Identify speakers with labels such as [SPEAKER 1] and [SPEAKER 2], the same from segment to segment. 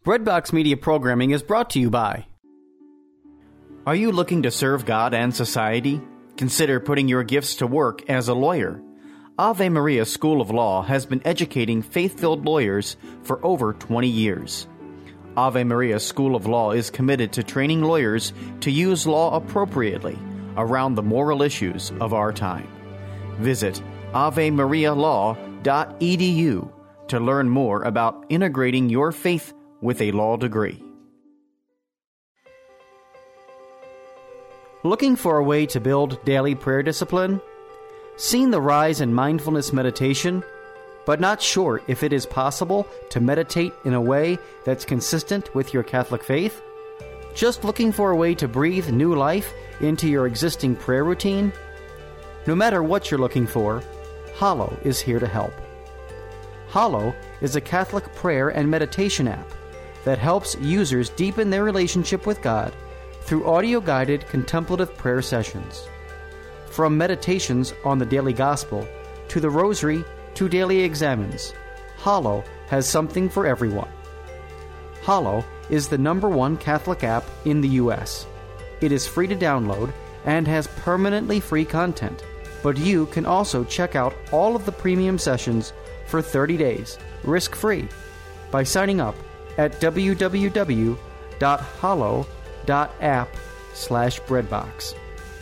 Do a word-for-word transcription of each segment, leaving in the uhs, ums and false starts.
[SPEAKER 1] Breadbox Media programming is brought to you by... Are you looking to serve God and society? Consider putting your gifts to work as a lawyer. Ave Maria School of Law has been educating faith-filled lawyers for over twenty years. Ave Maria School of Law is committed to training lawyers to use law appropriately around the moral issues of our time. Visit ave maria law dot e d u to learn more about integrating your faith with a law degree. Looking for a way to build daily prayer discipline? Seen the rise in mindfulness meditation, but not sure if it is possible to meditate in a way that's consistent with your Catholic faith? Just looking for a way to breathe new life into your existing prayer routine? No matter what you're looking for, Hallow is here to help. Hallow is a Catholic prayer and meditation app that helps users deepen their relationship with God through audio-guided contemplative prayer sessions. From meditations on the daily gospel to the rosary to daily examens, Hallow has something for everyone. Hallow is the number one Catholic app in the U S. It is free to download and has permanently free content, but you can also check out all of the premium sessions for thirty days, risk-free, by signing up at w w w dot hallow dot app slash breadbox.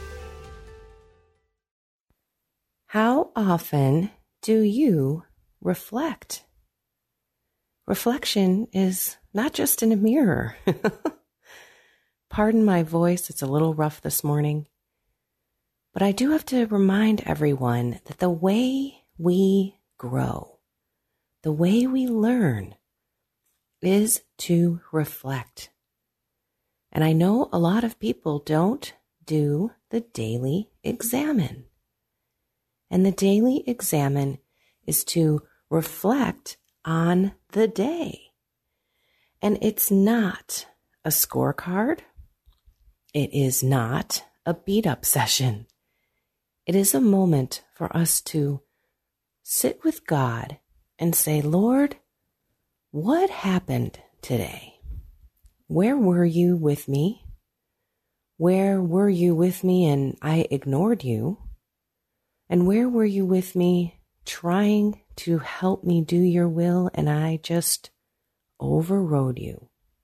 [SPEAKER 2] How often do you reflect? Reflection is not just in a mirror. Pardon my voice, it's a little rough this morning. But I do have to remind everyone that the way we grow, the way we learn, is to reflect. And I know a lot of people don't do the daily examine. And the daily examine is to reflect on the day. And it's not a scorecard. It is not a beat-up session. It is a moment for us to sit with God and say, Lord, what happened today? Where were you with me? Where were you with me and I ignored you? And where were you with me trying to help me do your will and I just overrode you?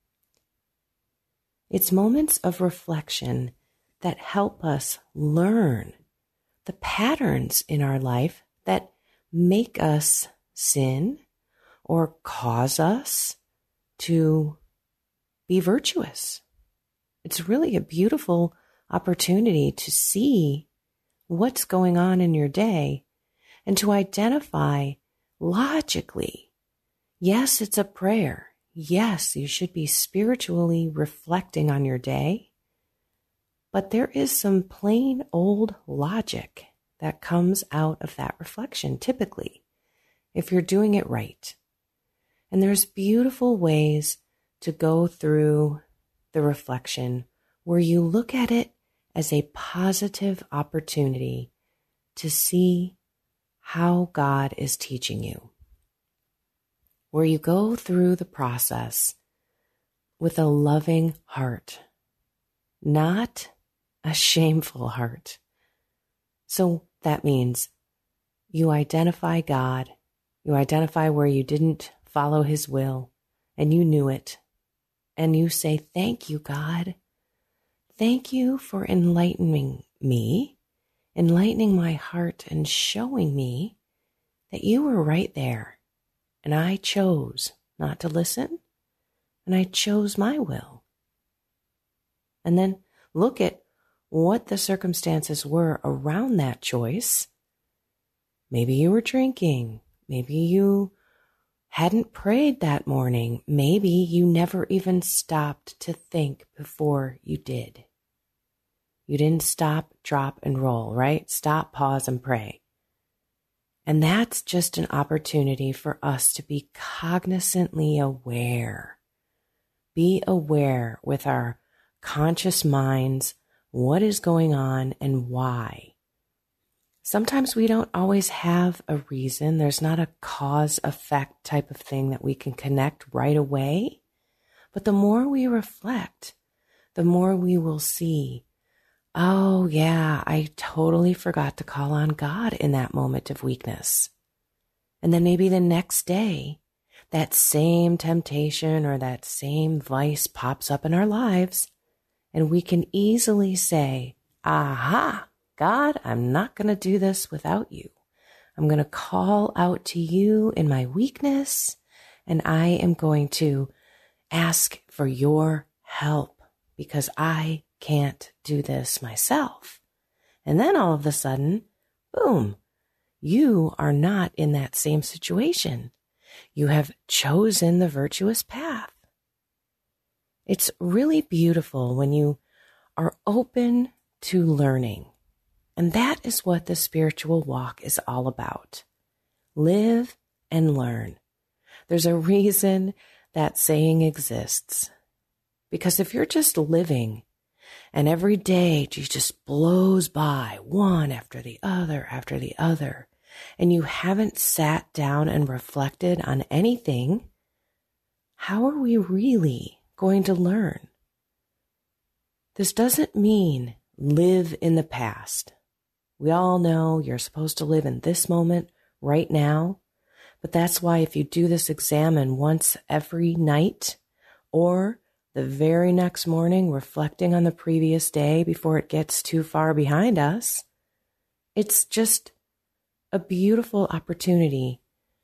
[SPEAKER 2] It's moments of reflection that help us learn the patterns in our life that make us sin or cause us to be virtuous. It's really a beautiful opportunity to see what's going on in your day and to identify logically, yes, it's a prayer. Yes, you should be spiritually reflecting on your day, but there is some plain old logic that comes out of that reflection, typically, if you're doing it right. And there's beautiful ways to go through the reflection where you look at it as a positive opportunity to see how God is teaching you. Where you go through the process with a loving heart, not a shameful heart. So that means you identify God, you identify where you didn't follow his will, and you knew it. And you say, thank you, God. Thank you for enlightening me, enlightening my heart and showing me that you were right there. And I chose not to listen, and I chose my will. And then look at what the circumstances were around that choice. Maybe you were drinking. Maybe you hadn't prayed that morning. Maybe you never even stopped to think before you did. You didn't stop, drop, and roll, right? Stop, pause, and pray. And that's just an opportunity for us to be cognizantly aware. Be aware with our conscious minds what is going on and why. Sometimes we don't always have a reason. There's not a cause-effect type of thing that we can connect right away. But the more we reflect, the more we will see, oh yeah, I totally forgot to call on God in that moment of weakness. And then maybe the next day, that same temptation or that same vice pops up in our lives, and we can easily say, aha, God, I'm not going to do this without you. I'm going to call out to you in my weakness, and I am going to ask for your help because I can't do this myself. And then all of a sudden, boom, you are not in that same situation. You have chosen the virtuous path. It's really beautiful when you are open to learning. And that is what the spiritual walk is all about. Live and learn. There's a reason that saying exists. Because if you're just living and every day just blows by one after the other after the other, and you haven't sat down and reflected on anything, how are we really going to learn? This doesn't mean live in the past. We all know you're supposed to live in this moment right now, but that's why if you do this examine once every night or the very next morning, reflecting on the previous day before it gets too far behind us, it's just a beautiful opportunity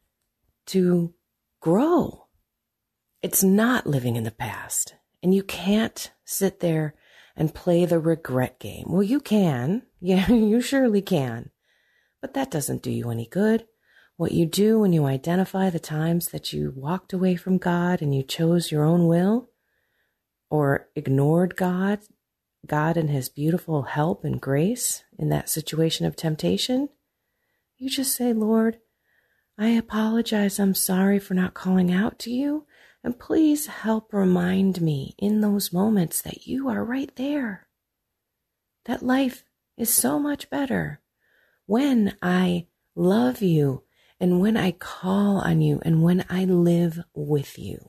[SPEAKER 2] to grow. It's not living in the past. And you can't sit there and play the regret game. Well, you can. Yeah, you surely can. But that doesn't do you any good. What you do when you identify the times that you walked away from God and you chose your own will or ignored God, God and his beautiful help and grace in that situation of temptation, you just say, Lord, I apologize. I'm sorry for not calling out to you. And please help remind me in those moments that you are right there. That life is so much better when I love you and when I call on you and when I live with you.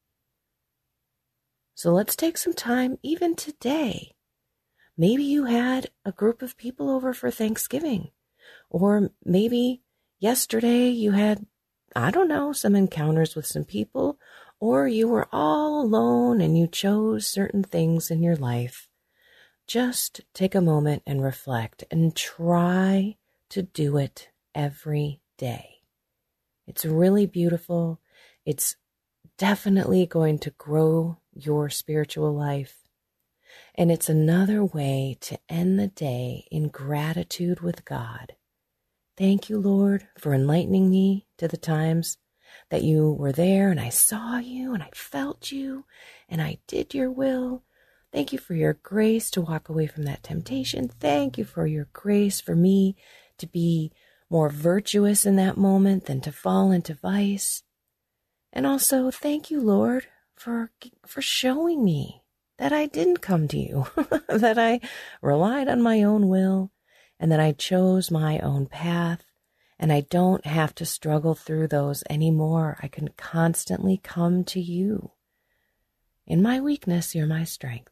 [SPEAKER 2] So let's take some time even today. Maybe you had a group of people over for Thanksgiving, or maybe yesterday you had, I don't know, some encounters with some people, or you were all alone and you chose certain things in your life. Just take a moment and reflect and try to do it every day. It's really beautiful. It's definitely going to grow your spiritual life. And it's another way to end the day in gratitude with God. Thank you, Lord, for enlightening me to the times that you were there and I saw you and I felt you and I did your will. Thank you for your grace to walk away from that temptation. Thank you for your grace for me to be more virtuous in that moment than to fall into vice. And also, thank you, Lord, for, for showing me that I didn't come to you, that I relied on my own will and that I chose my own path. And I don't have to struggle through those anymore. I can constantly come to you. In my weakness, you're my strength.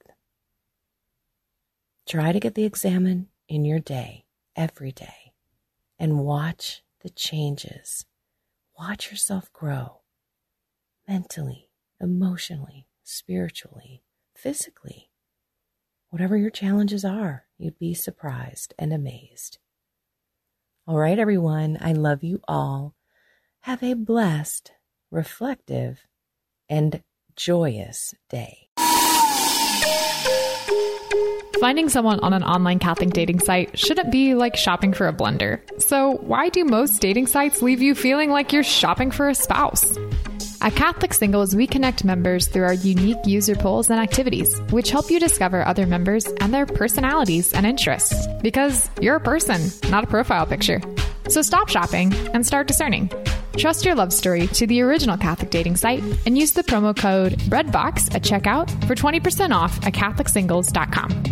[SPEAKER 2] Try to get the examine in your day, every day, and watch the changes. Watch yourself grow mentally, emotionally, spiritually, physically. Whatever your challenges are, you'd be surprised and amazed. All right, everyone, I love you all. Have a blessed, reflective, and joyous day.
[SPEAKER 3] Finding someone on an online Catholic dating site shouldn't be like shopping for a blender. So why do most dating sites leave you feeling like you're shopping for a spouse? At Catholic Singles, we connect members through our unique user polls and activities, which help you discover other members and their personalities and interests. Because you're a person, not a profile picture. So stop shopping and start discerning. Trust your love story to the original Catholic dating site and use the promo code BREADBOX at checkout for twenty percent off at Catholic Singles dot com.